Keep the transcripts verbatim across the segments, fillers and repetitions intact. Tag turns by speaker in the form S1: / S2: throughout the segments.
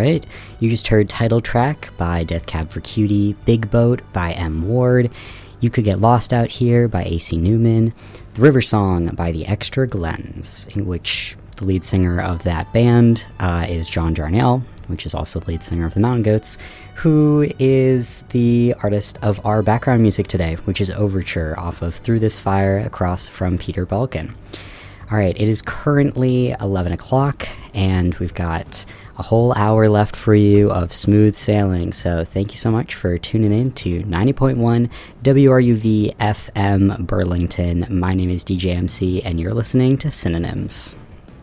S1: right, you just heard Title Track by Death Cab for Cutie, Big Boat by M. Ward, You Could Get Lost Out Here by A C Newman, The River Song by the Extra Glens, in which the lead singer of that band uh, is John Jarnell, which is also the lead singer of the Mountain Goats, who is the artist of our background music today, which is Overture off of Through This Fire Across from Peter Balkan. All right, it is currently eleven o'clock, and we've got a whole hour left for you of smooth sailing, so thank you so much for tuning in to ninety point one W R U V F M Burlington. My name is D J M C, and you're listening to Synonyms.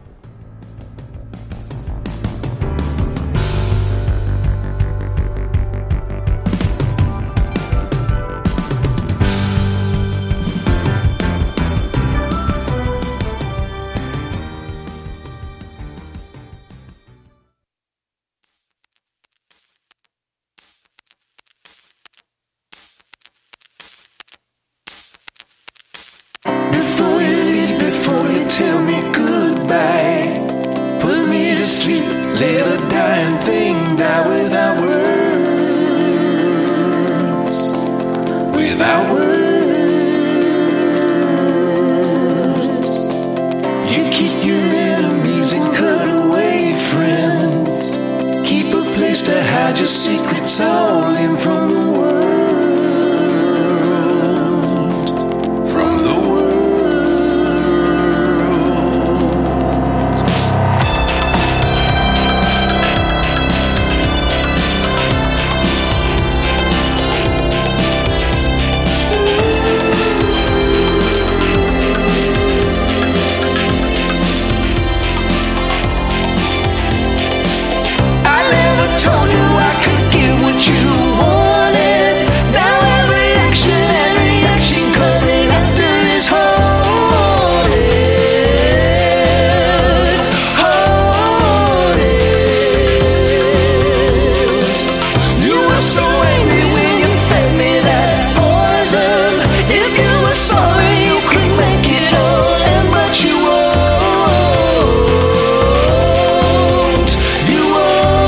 S2: Tell me goodbye, put me to sleep, let a dying thing die without words, without words. You keep your enemies and cut away friends, keep a place to hide your secrets all in from the world, from the world. Told you I could give what you wanted. Now every action and reaction coming after is haunted, haunted. You were so angry when you fed me that poison. If you were sorry, you could make it all end, but you won't. You won't.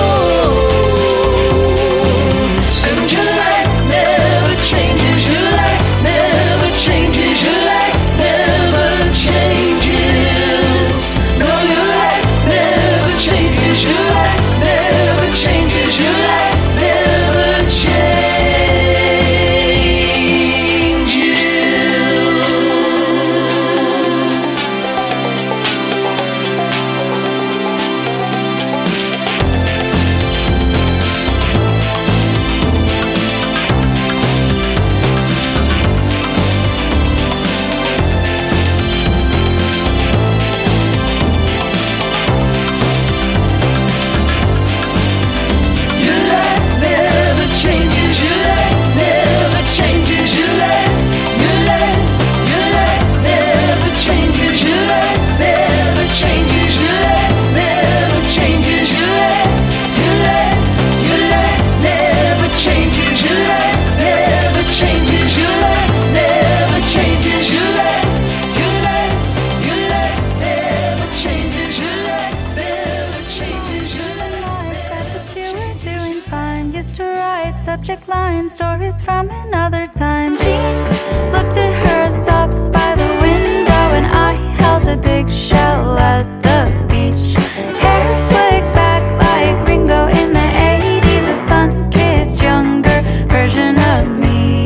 S3: Subject line, stories from another time. Jean looked at her socks by the window, and I held a big shell at the beach. Hair slicked back like Ringo in the eighties, a sun-kissed younger version of me.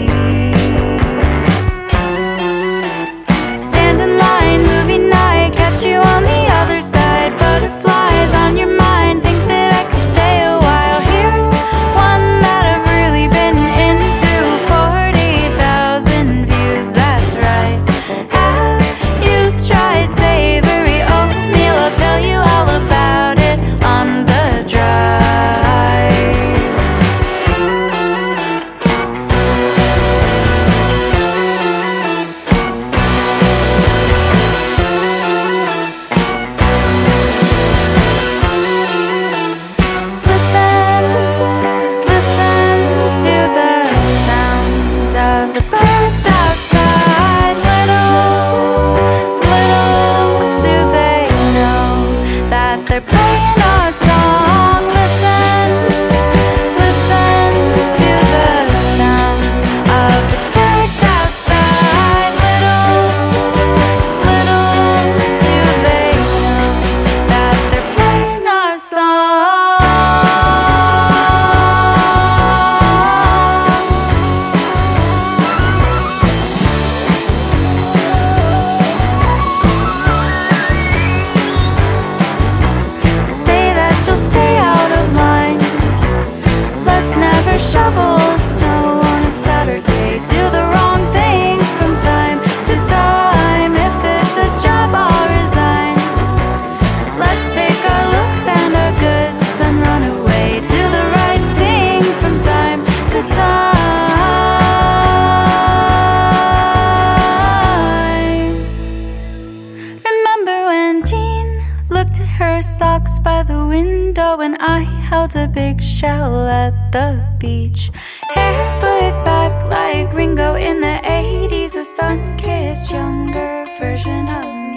S3: Stand in line, movie night, catch you on the other side. Butterflies on your mind, think that I could stay a while. Here's one that I've really been into, forty thousand views, that's right. Have you tried savory oat a big shell at the beach. Hair slicked back like Ringo in the eighties, a sun-kissed younger version of me.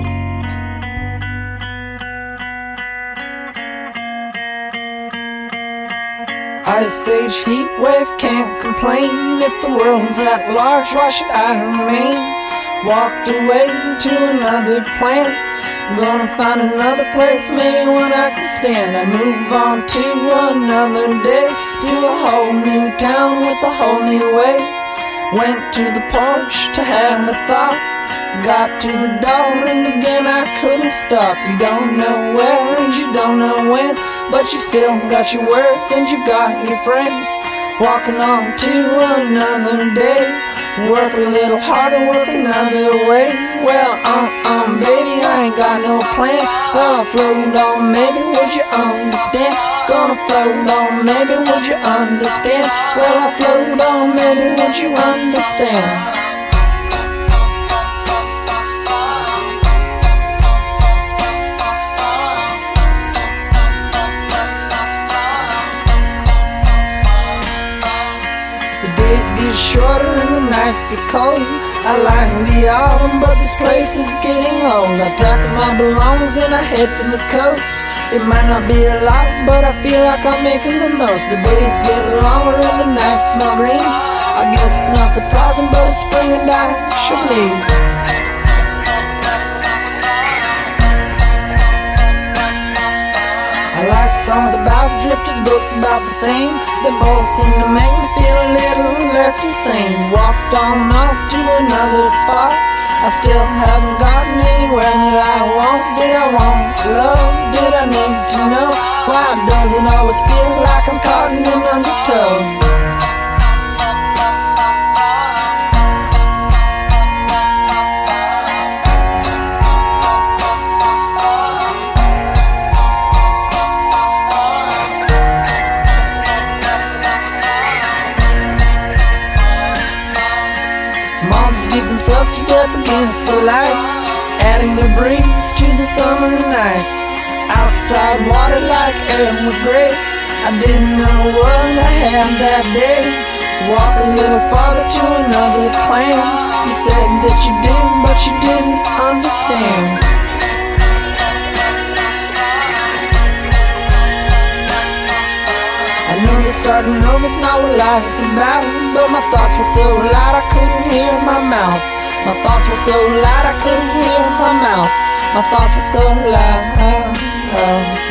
S4: Ice age heat wave, can't complain. If the world's at large, why should I remain? Walked away to another planet, gonna find another place, maybe one I can stand. I move on to another day, to a whole new town with a whole new way. Went to the porch to have a thought, got to the door and again I couldn't stop. You don't know where and you don't know when, but you've still got your words and you've got your friends. Walking on to another day, work a little harder, work another way. Well, um, um, baby, I ain't got no plan. I'll float on, maybe would you understand? Gonna float on, maybe would you understand? Well, I'll float on, maybe would you understand? Days get shorter and the nights get cold. I like the autumn, but this place is getting old. I pack up my belongings and I head for the coast. It might not be a lot, but I feel like I'm making the most. The days get longer and the nights smell green. I guess it's not surprising, but it's spring and I should leave. I like songs about drifters, books about the same. They both seem to make me feel a little less insane. Walked on off to another spot, I still haven't gotten anywhere that I want. Did I want love? Did I need to know? Why does it always feel like I'm caught in an undertow? Beat themselves to death against the lights, adding their breeze to the summer nights. Outside water like air was great. I didn't know what I had that day. Walk a little farther to another plan. You said that you did, but you didn't understand. I knew that starting over's not what life's about, but my thoughts were so loud I couldn't hear my mouth. My thoughts were so loud I couldn't hear my mouth. My thoughts were so loud.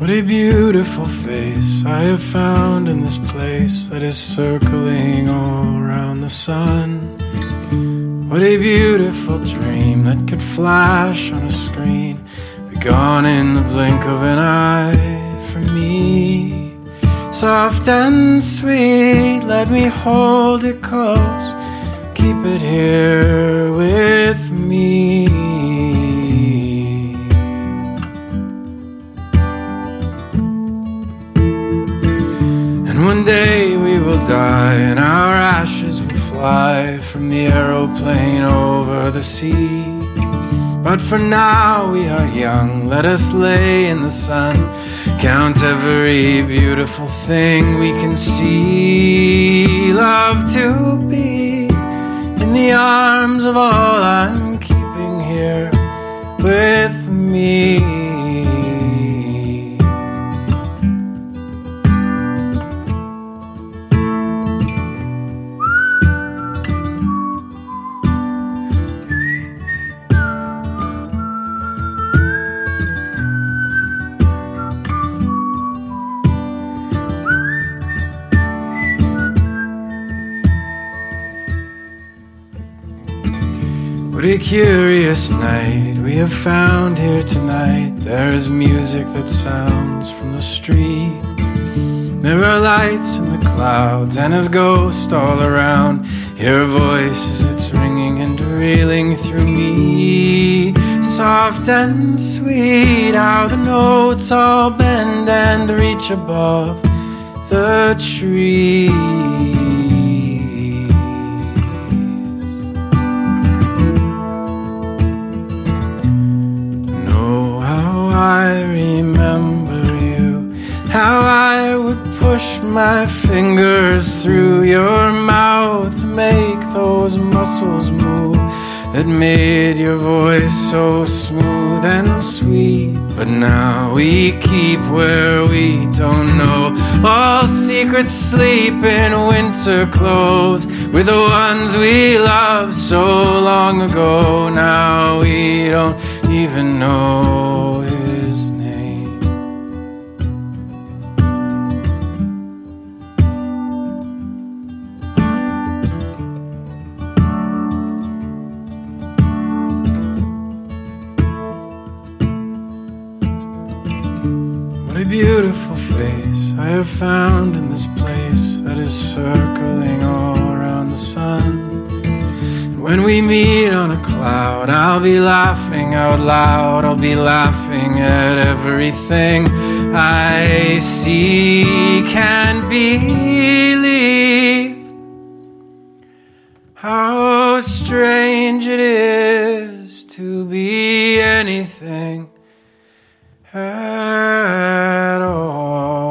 S5: What a beautiful face I have found in this place that is circling all around the sun. What a beautiful dream that could flash on a screen, be gone in the blink of an eye for me. Soft and sweet, let me hold it close, keep it here with me. And one day we will die and our ashes will fly from the aeroplane over the sea. But for now we are young, let us lay in the sun, count every beautiful thing we can see. Love to be in the arms of all I'm keeping here with me. What a curious night we have found here tonight. There is music that sounds from the street. There are lights in the clouds and his ghost all around. Hear a voice as it's ringing and reeling through me. Soft and sweet, how the notes all bend and reach above the tree. I remember you, how I would push my fingers through your mouth to make those muscles move that made your voice so smooth and sweet. But now we keep where we don't know, all secrets sleep in winter clothes with the ones we loved so long ago. Now we don't even know his name. What a beautiful face I have found in this place that is circling all around the sun. When we meet on a cloud, I'll be laughing out loud. I'll be laughing at everything I see. Can't believe how strange it is to be anything at all.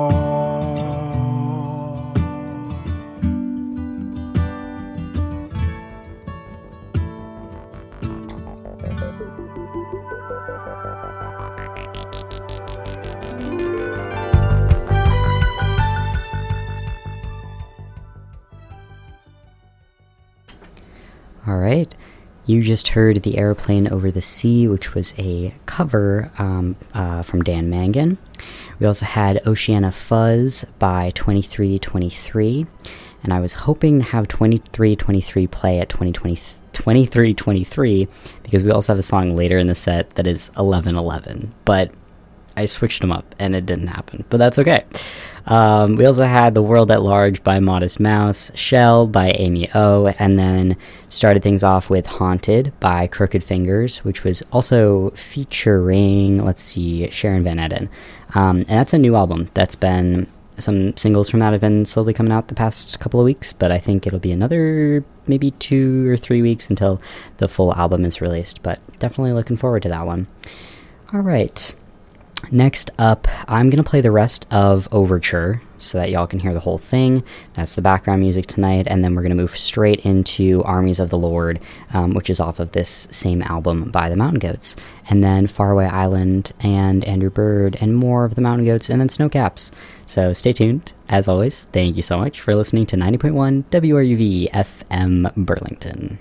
S1: All right. You just heard The Airplane Over the Sea, which was a cover um, uh, from Dan Mangan. We also had Oceana Fuzz by twenty-three twenty-three, and I was hoping to have twenty-three twenty-three play at twenty twenty, twenty-three twenty-three, because we also have a song later in the set that is eleven eleven, but I switched them up and it didn't happen, but that's okay. Um, we also had The World at Large by Modest Mouse, Shell by Amy O, and then started things off with Haunted by Crooked Fingers, which was also featuring, let's see, Sharon Van Etten. Um, and that's a new album. That's been, some singles from that have been slowly coming out the past couple of weeks, but I think it'll be another maybe two or three weeks until the full album is released, but definitely looking forward to that one. All right. Next up, I'm going to play the rest of Overture so that y'all can hear the whole thing. That's the background music tonight, and then we're going to move straight into Armies of the Lord, um, which is off of this same album by the Mountain Goats, and then Faraway Island and Andrew Bird and more of the Mountain Goats, and then Snowcaps. So stay tuned. As always, thank you so much for listening to ninety point one W R U V F M Burlington.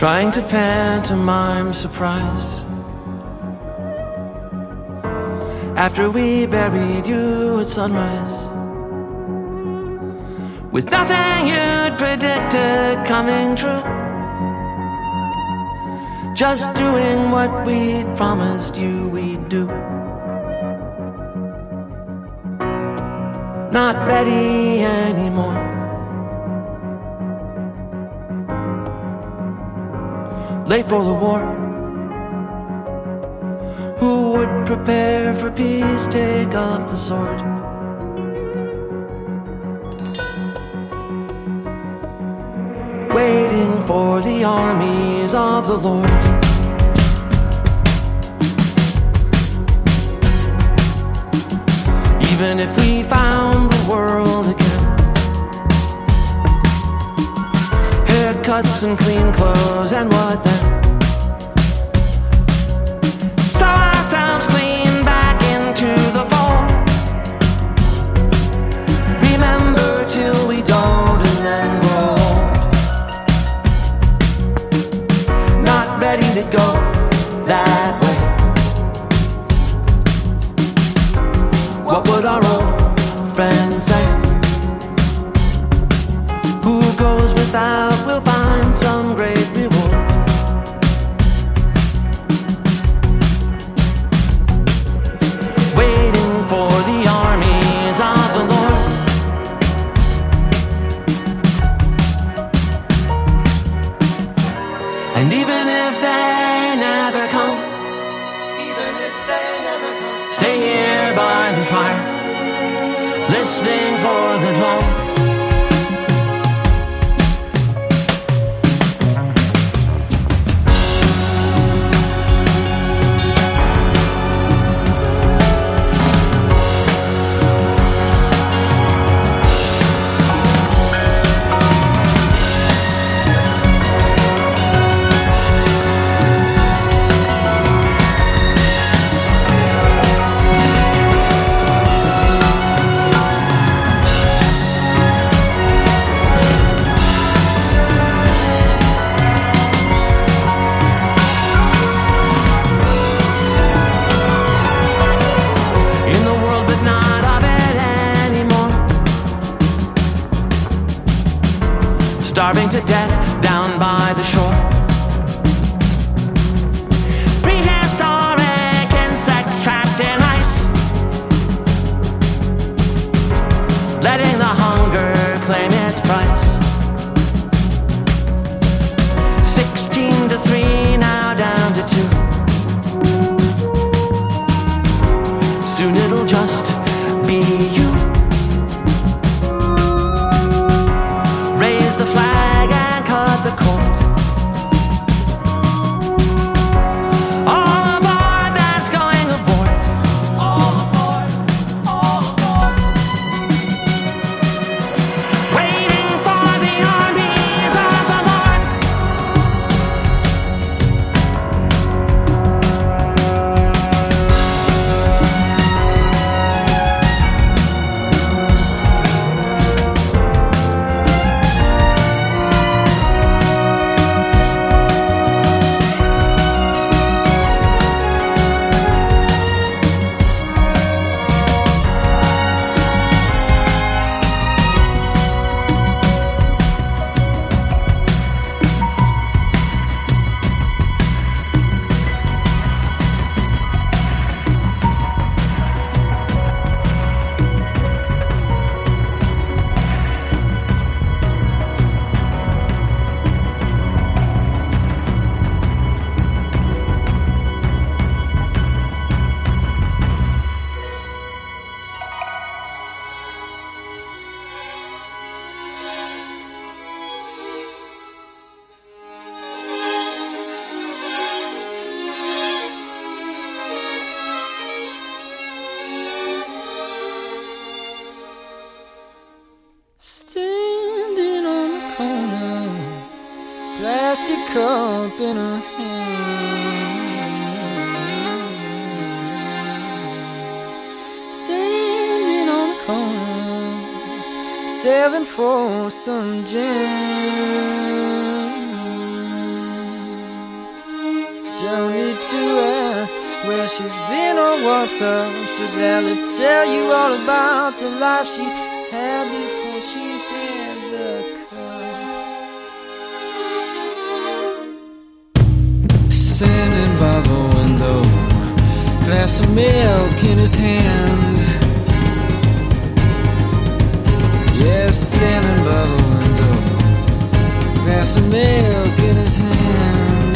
S2: trying to pantomime surprise. After we buried you at sunrise, with nothing you'd predicted coming true, just doing what we'd promised you we'd do. Not ready anymore. Late for the war. Who would prepare for peace, take up the sword? Waiting for the armies of the Lord. Even if we found the world again, haircuts and clean clothes, and what then? Saw ourselves clean back into the fold. Remember till we don't and then grow old. Not ready to go that way. What would our old friends say? Who goes without will find some great reward. Waiting for the armies of the Lord. And even if they never come, even if they never come, stay here by the fire, listening for the drum. Starving to death down by the shore. Prehistoric insects trapped in ice, letting the hunger claim its price. Sixteen to three, now down to two. Soon it'll just be you. Raise the flag and cut the cord. All aboard, that's going aboard. All aboard, all aboard. Waiting for the armies of the Lord.
S4: Standing on the corner, plastic cup in her hand. Standing on the corner, seven for some gin. to ask where she's been or what's up. She'd gladly tell you all about the life she had before she had the cup. Standing by the window, glass of milk in his hand. Yeah, standing by the window, glass of milk in his hand.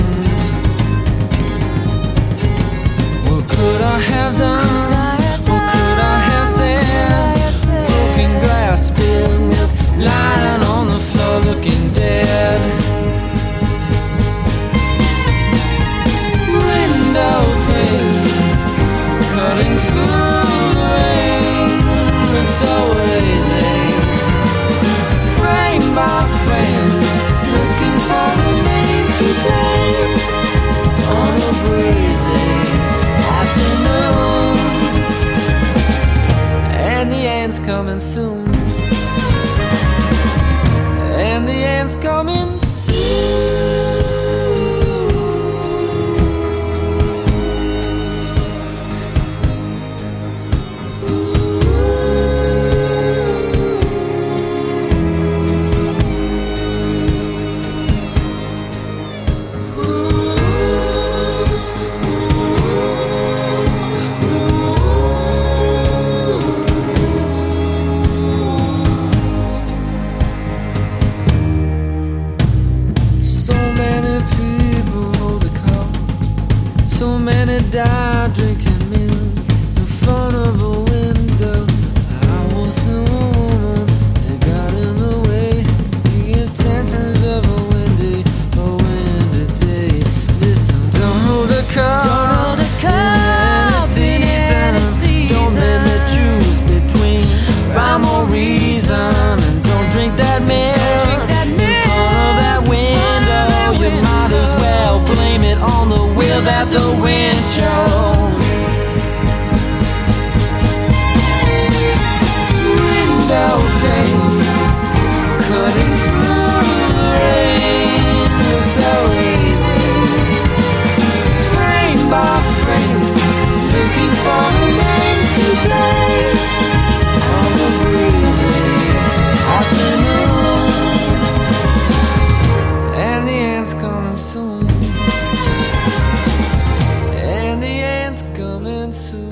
S4: What could I have done? What could I have said? Broken glass, spilled milk, lying on the floor looking dead. Window pane, cutting through the rain, looks so easy. Frame by frame, looking for a name to blame on a breezy afternoon. And the end's coming soon. And the end's coming soon. Died drinking milk in front of a window. I was the woman that got in the way. The intentions of a windy, a windy day. Listen, don't hold a cup,
S3: Don't hold a cup
S4: in any season. Don't let me choose between rhyme or reason. And don't drink that milk,
S3: drink that
S4: in front of that window. You might as well blame it on the will that the wind chose. Window pane, cutting through the rain, looks so easy. Frame by frame, looking for a name to blame on the breezy afternoon. And the end's coming soon. And the end's coming soon.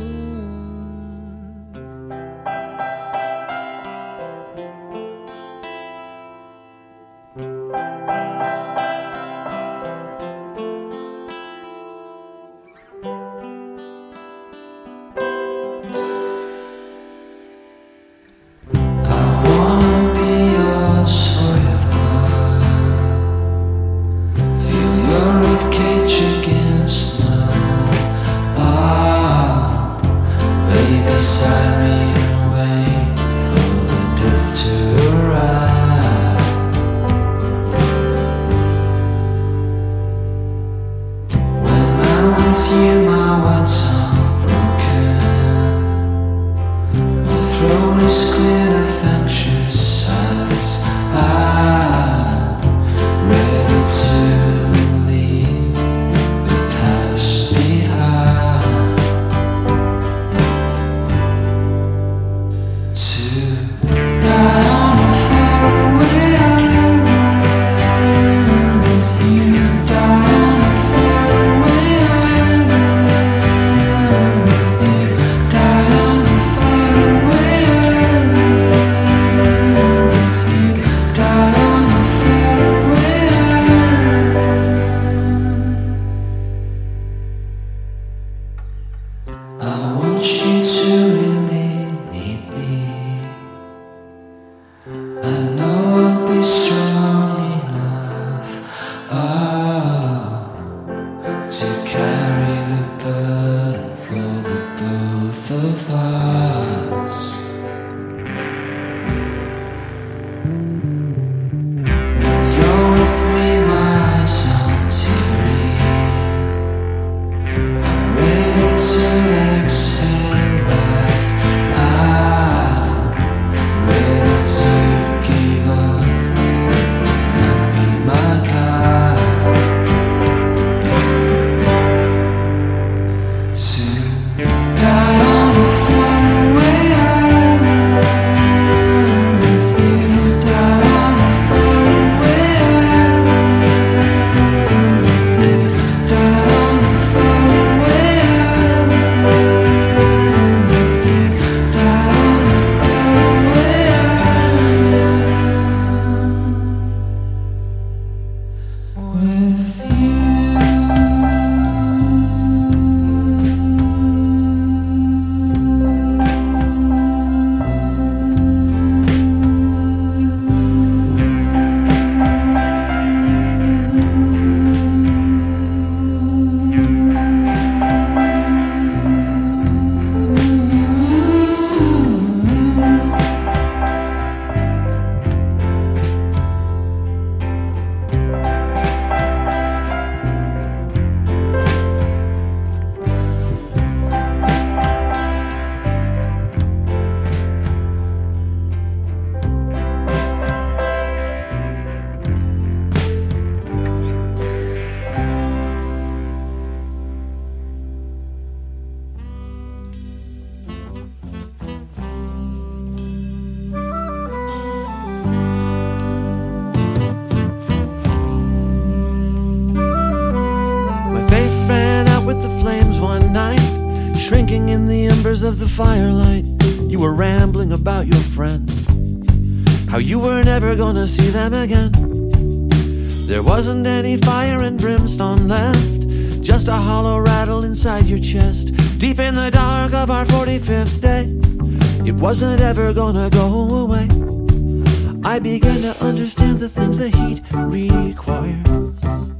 S2: baking in the embers of the firelight. You were rambling about your friends, how you were never gonna see them again. There wasn't any fire and brimstone left, just a hollow rattle inside your chest. Deep in the dark of our forty-fifth day, it wasn't ever gonna go away. I began to understand the things the heat requires,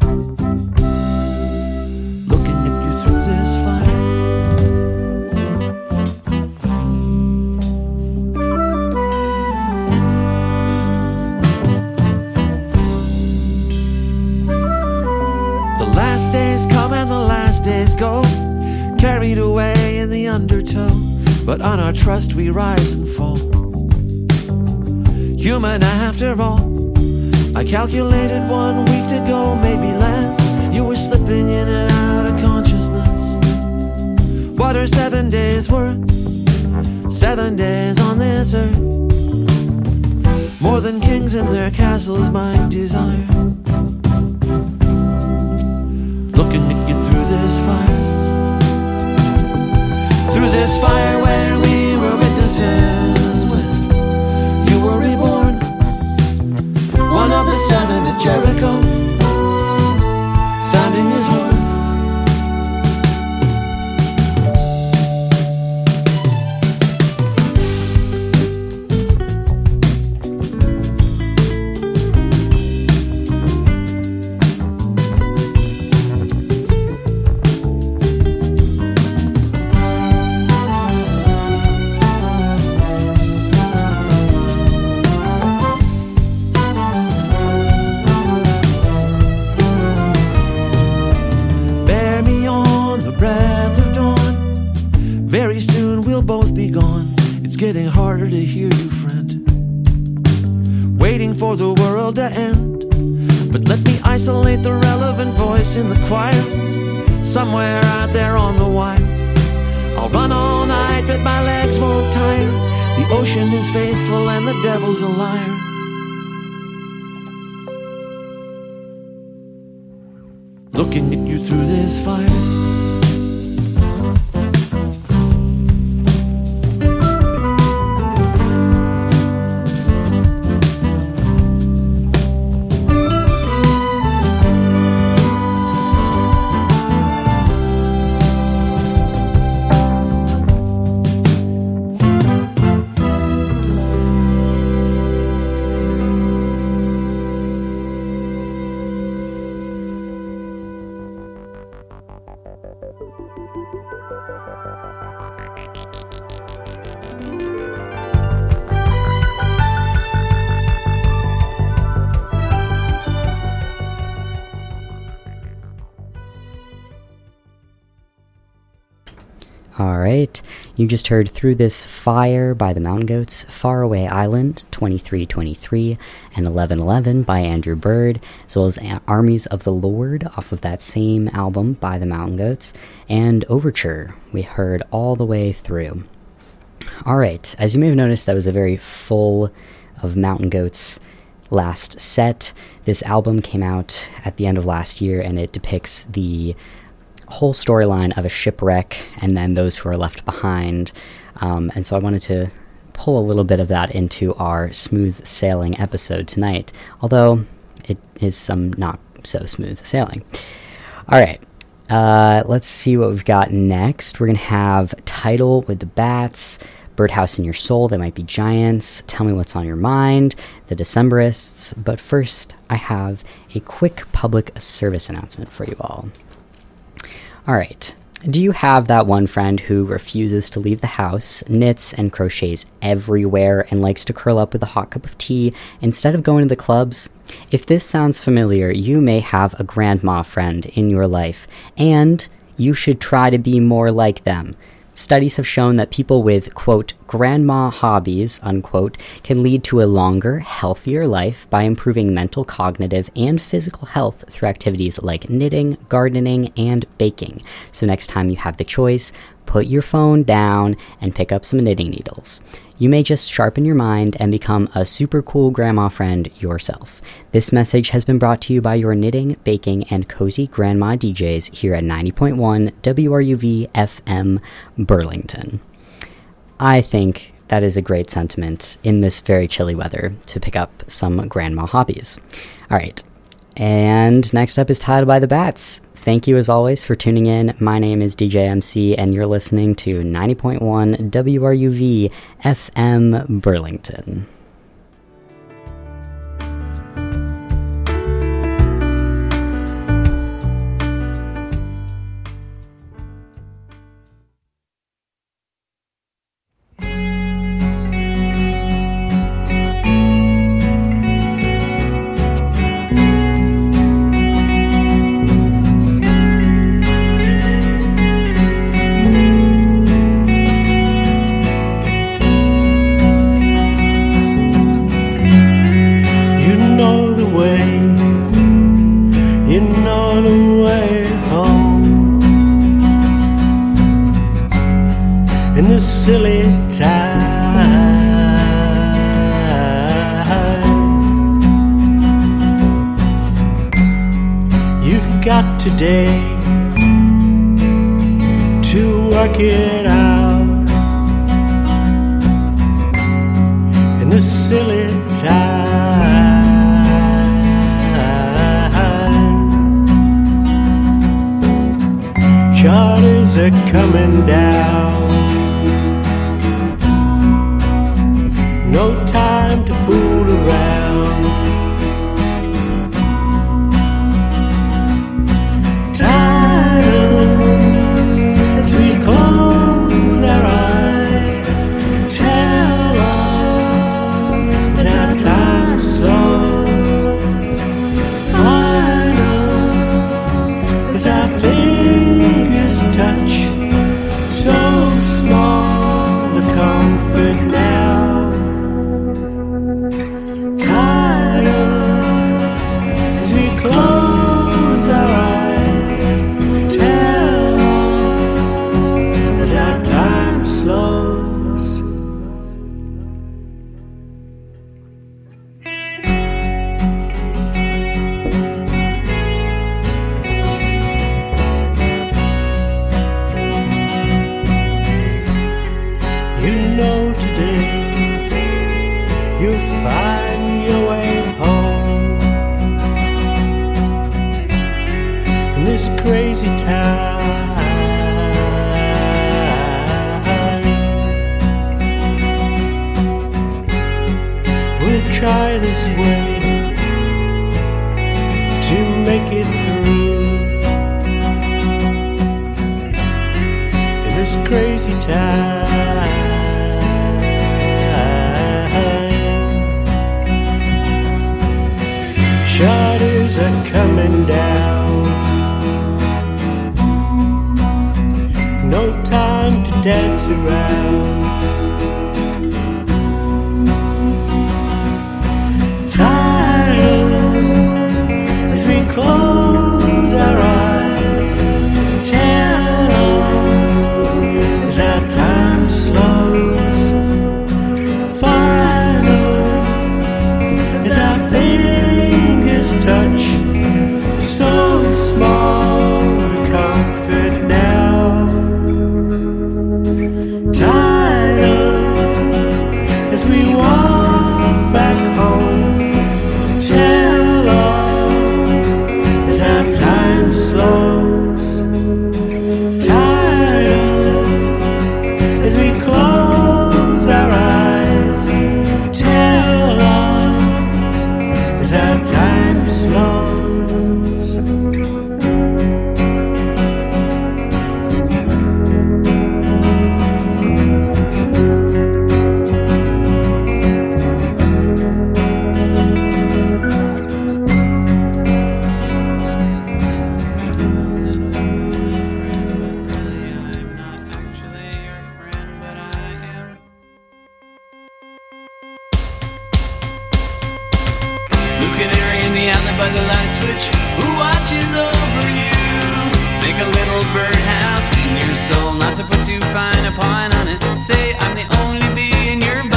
S2: looking at you through this fire. The last days come and the last days go, carried away in the undertow, but on our trust we rise and fall. Human after all. I calculated one week to go, maybe less. You were slipping in and out of consciousness. What are seven days worth? Seven days on this earth, more than kings in their castles might desire. Looking at you through this fire, through this fire where we were witnesses when you were reborn, one of the seven at Jericho, sounding his horn. Very soon we'll both be gone. It's getting harder to hear you, friend. Waiting for the world to end. But let me isolate the relevant voice in the choir, somewhere out there on the wire. I'll run all night but my legs won't tire. The ocean is faithful and the devil's a liar. Looking at you through this fire.
S1: Alright, you just heard Through This Fire by the Mountain Goats, Faraway Island, twenty-three twenty-three, and eleven eleven by Andrew Bird, as well as Armies of the Lord off of that same album by the Mountain Goats, and Overture, we heard all the way through. Alright, as you may have noticed, that was a very full of Mountain Goats last set. This album came out at the end of last year, and it depicts the whole storyline of a shipwreck and then those who are left behind, um, and so I wanted to pull a little bit of that into our smooth sailing episode tonight, although it is some not so smooth sailing. Alright, uh, let's see what we've got next. We're going to have Tidal with the Bats, Birdhouse in Your Soul, They Might Be Giants, Tell Me What's on Your Mind, The Decemberists, but first I have a quick public service announcement for you all. Alright, do you have that one friend who refuses to leave the house, knits and crochets everywhere, and likes to curl up with a hot cup of tea instead of going to the clubs? If this sounds familiar, you may have a grandma friend in your life, and you should try to be more like them. Studies have shown that people with, quote, grandma hobbies, unquote, can lead to a longer, healthier life by improving mental, cognitive, and physical health through activities like knitting, gardening, and baking. So next time you have the choice, put your phone down and pick up some knitting needles. You may just sharpen your mind and become a super cool grandma friend yourself. This message has been brought to you by your knitting, baking, and cozy grandma D Js here at ninety point one W R U V F M Burlington. I think that is a great sentiment in this very chilly weather to pick up some grandma hobbies. All right, and next up is Titled by the Bats. Thank you as always for tuning in. My name is D J M C and you're listening to ninety point one W R U V F M Burlington.
S6: Silly time. You've got today to work it out in this silly time. Charters are coming down. No time to fool around. Tidal, as we close our eyes, tell all as our time slows. Final, as our fingers touch, so small the comfort now. Close our eyes, tell all as our time slows. You know today you'll find your way home. This crazy time, we'll try this way to make it through. In this crazy time, shutters are coming down. No time to dance around. Tidal, as we close our eyes, tell all as our time slows. Final, as our fingers touch, so small the comfort now. As we walk back home, tell all as our time slows. Tidal, as we close our eyes, tell all as our time slows.
S7: By the light switch, who watches over you? Make a little birdhouse in your soul, not to put too fine a point on it. Say I'm the only bee in your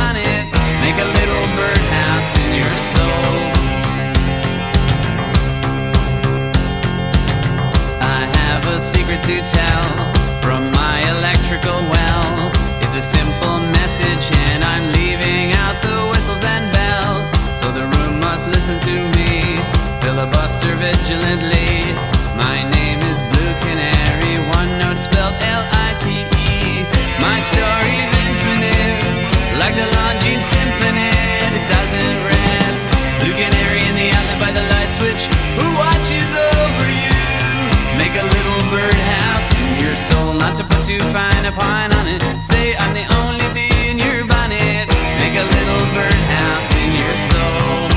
S7: silently. My name is Blue Canary, one note spelled L I T E. My story's infinite, like the Longines Symphony. It doesn't rest. Blue Canary in the outlet by the light switch, who watches over you. Make a little birdhouse in your soul, not to put too fine a pine on it. Say I'm the only bee in your bonnet. Make a little birdhouse in your soul.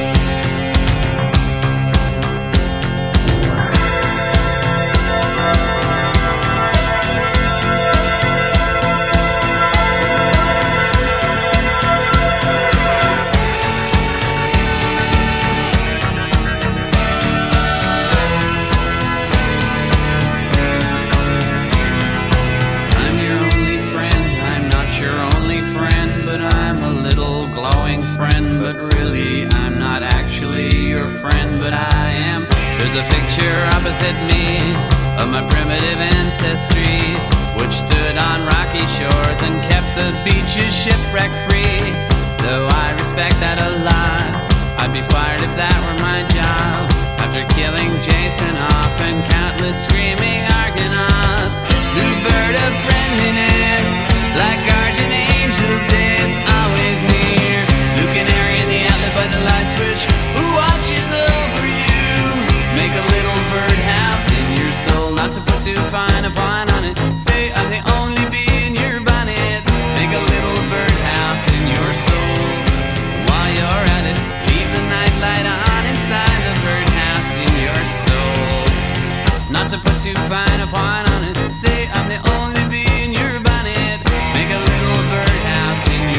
S7: There's a picture opposite me of my primitive ancestry, which stood on rocky shores and kept the beaches shipwreck free. Though I respect that a lot, I'd be fired if that were my job. After killing Jason off and countless screaming Argonauts, blue bird of friendliness, like guardian angels, it's always near. Blue Canary in the outlet by the light switch, who watches over you. Make a little birdhouse in your soul, not to put too fine a pine on it. Say I'm the only bee in your bonnet. Make a little birdhouse in your soul. While you're at it, leave the night light on inside the birdhouse in your soul. Not to put too fine a pine on it. Say I'm the only bee in your bonnet. Make a little birdhouse in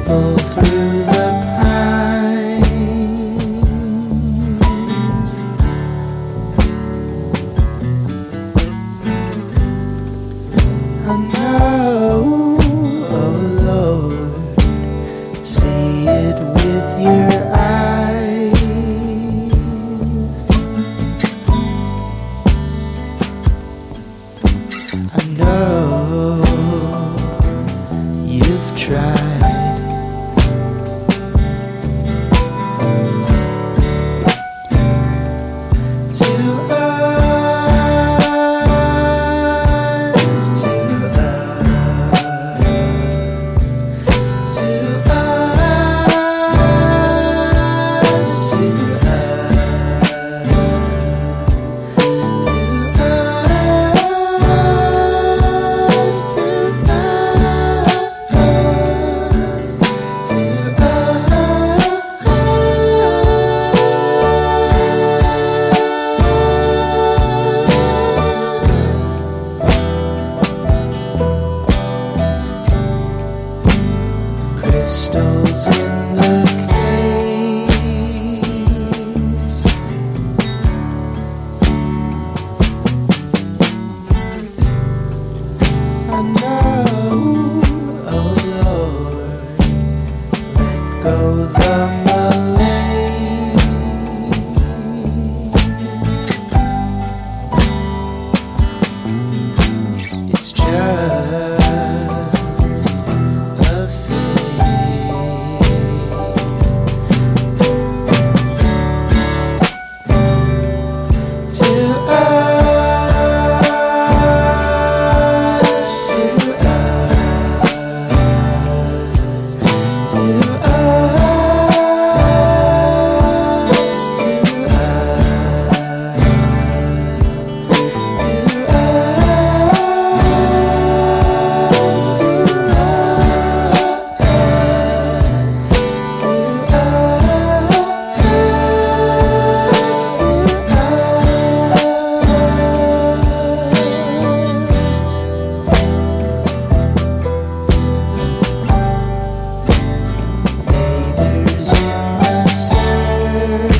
S8: ripple through the pines. I know, oh Lord, see it with your eyes. I know you've tried. To us, to us, to us, to crystals in the caves. I know, oh Lord, let go the malaise. It's just a phase. To us, to us, to us, to bathers in the surf.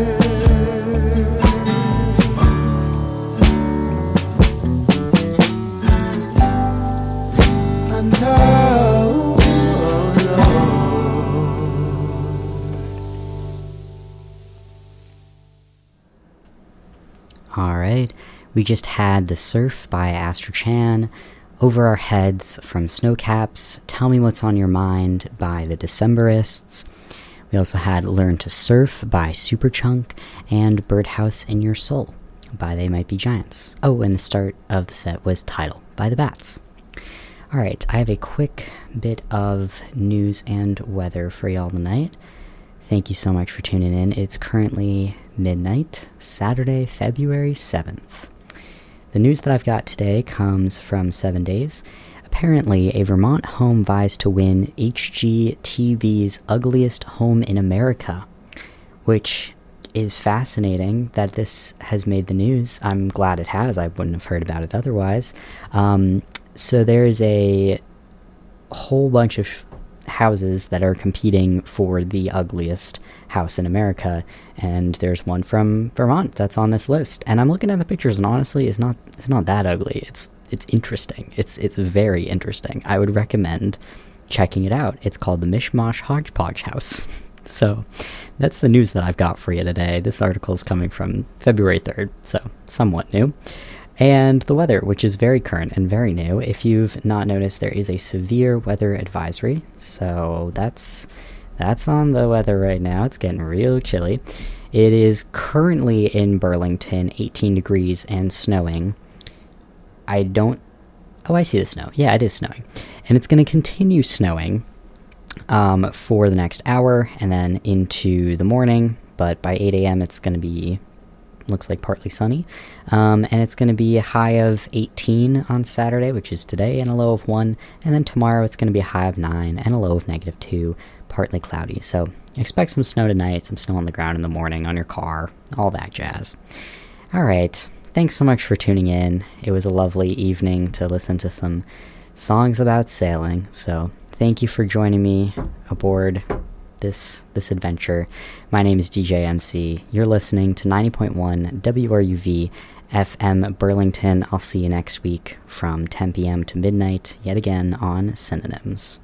S8: I know, oh Lord.
S1: Alright, we just had The Surf by Astro Chan, Over Our Heads from Snowcaps, Tell Me What's on Your Mind by The Decemberists. We also had Learn to Surf by Superchunk, and Birdhouse in Your Soul by They Might Be Giants. Oh, and the start of the set was Tidal by The Bats. Alright, I have a quick bit of news and weather for y'all tonight. Thank you so much for tuning in. It's currently midnight, Saturday, February seventh. The news that I've got today comes from Seven Days. Apparently, a Vermont home vies to win H G T V's Ugliest Home in America, which is fascinating that this has made the news. I'm glad it has. I wouldn't have heard about it otherwise. Um, so there's a whole bunch of houses that are competing for the ugliest house in America, and there's one from Vermont that's on this list. And I'm looking at the pictures, and honestly, it's not it's not that ugly. It's it's interesting. It's it's very interesting. I would recommend checking it out. It's called the Mishmash Hodgepodge House. So that's the news that I've got for you today. This article is coming from February third, so somewhat new. And the weather, which is very current and very new. If you've not noticed, there is a severe weather advisory. So that's that's on the weather right now. It's getting real chilly. It is currently in Burlington, eighteen degrees and snowing. I don't... Oh, I see the snow. Yeah, it is snowing. And it's going to continue snowing um, for the next hour and then into the morning. But by eight a.m. it's going to be... looks like partly sunny, um, and it's going to be a high of eighteen on Saturday, which is today, and a low of one, and then tomorrow it's going to be a high of nine and a low of negative two, partly cloudy. So expect some snow tonight, some snow on the ground in the morning, on your car, all that jazz. Alright, thanks so much for tuning in. It was a lovely evening to listen to some songs about sailing, so thank you for joining me aboard this this adventure. My name is D J M C. You're listening to ninety point one W R U V F M Burlington. I'll see you next week from ten p.m. to midnight, yet again on Synonyms.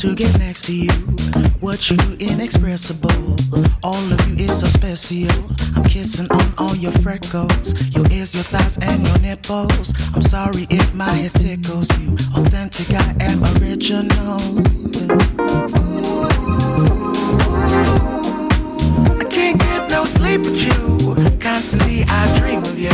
S9: to get next to you. What you do inexpressible. All of you is so special. I'm kissing on all your freckles, your ears, your thighs, and your nipples. I'm sorry if my head tickles you. Authentic, I am original. I can't get no sleep with you. Constantly I dream of you.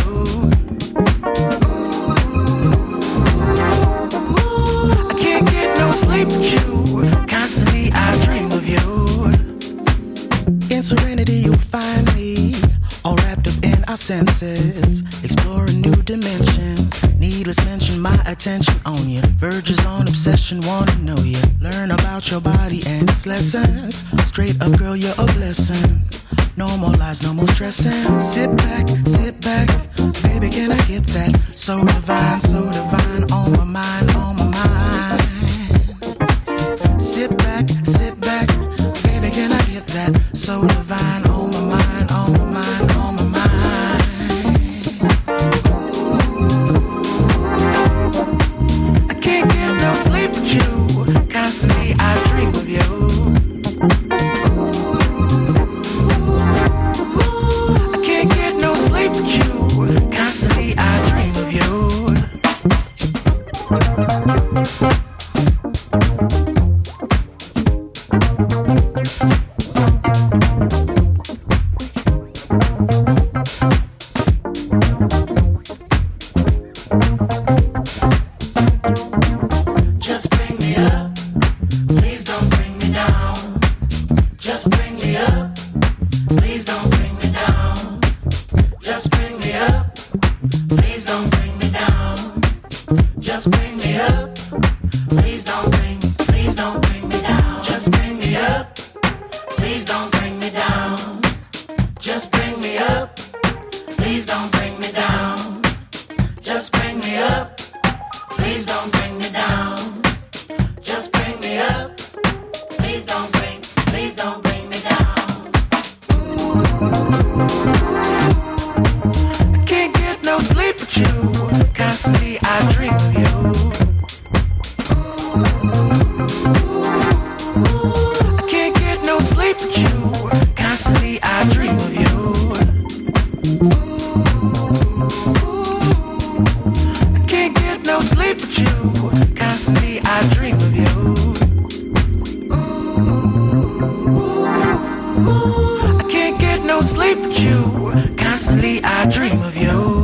S9: I can't get no sleep with you. Constantly I dream of you. In serenity you'll find me, all wrapped up in our senses, exploring new dimensions. Needless mention, my attention on you, verges on obsession, wanna know you. Learn about your body and its lessons. Straight up girl, you're a blessing. No more lies, no more stressing. Sit back, sit back, baby, can I get that? So divine, so divine, on my mind, on my mind. Sit back, sit back, baby, can I get that? So divine, on my mind, on my mind, on my mind. I can't get no sleep with you. Constantly I dream of you. I can't get no sleep with you. Constantly I dream of you. Just bring me up, please don't bring me down. Just bring me up, please don't bring me down. Just bring me up, please don't bring me down. Just bring me up, please don't bring, please don't bring me down. Just bring me up, please don't bring me down. Just bring me up, please don't bring me down. Just bring me up, please don't bring me down. Just bring me up, please don't bring, please don't bring me down. I can't get no sleep with you. Constantly I dream of you. I can't get no sleep with you. Constantly I dream of you. I can't get no sleep with you. Constantly I dream of you. I can't get no sleep with you. Constantly I dream of you.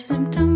S3: symptoms.